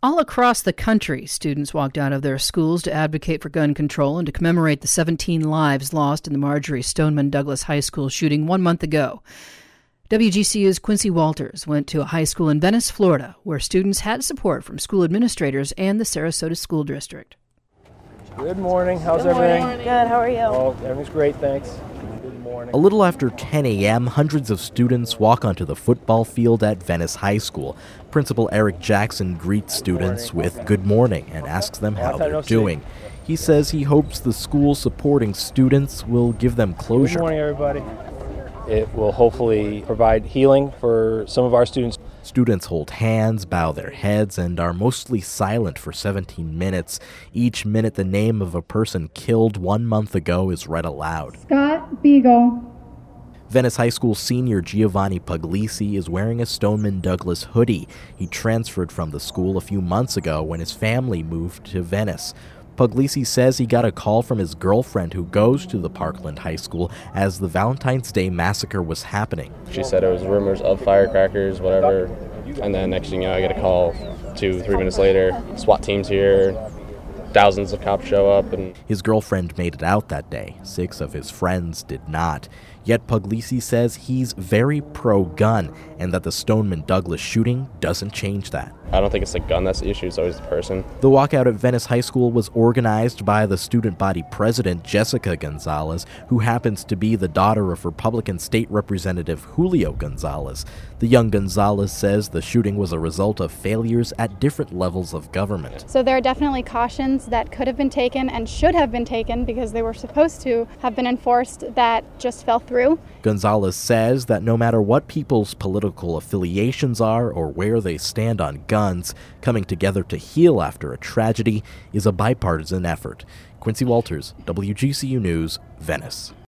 All across the country, students walked out of their schools to advocate for gun control and to commemorate the 17 lives lost in the Marjory Stoneman Douglas High School shooting 1 month ago. WGCU's Quincy Walters went to a high school in Venice, Florida, where students had support from school administrators and the Sarasota School District. Good morning. How's everything? Good. How are you? Oh, everything's great, thanks. Good morning. A little after 10 a.m., hundreds of students walk onto the football field at Venice High School. Principal Eric Jackson greets students with good morning and asks them how they're doing. He says he hopes the school supporting students will give them closure. Good morning, everybody. It will hopefully provide healing for some of our students. Students hold hands, bow their heads, and are mostly silent for 17 minutes. Each minute, the name of a person killed 1 month ago is read aloud. Scott Beagle. Venice High School senior Giovanni Puglisi is wearing a Stoneman Douglas hoodie. He transferred from the school a few months ago when his family moved to Venice. Puglisi says he got a call from his girlfriend who goes to the Parkland High School as the Valentine's Day massacre was happening. She said it was rumors of firecrackers, whatever, and then next thing you know, I get a call 2-3 minutes later, SWAT team's here, thousands of cops show up. And his girlfriend made it out that day. 6 of his friends did not. Yet Puglisi says he's very pro-gun and that the Stoneman Douglas shooting doesn't change that. I don't think it's the gun that's the issue, it's always the person. The walkout at Venice High School was organized by the student body president, Jessica Gonzalez, who happens to be the daughter of Republican State Representative Julio Gonzalez. The young Gonzalez says the shooting was a result of failures at different levels of government. So there are definitely cautions that could have been taken and should have been taken because they were supposed to have been enforced that just fell through. Gonzalez says that no matter what people's political affiliations are or where they stand on guns, coming together to heal after a tragedy is a bipartisan effort. Quincy Walters, WGCU News, Venice.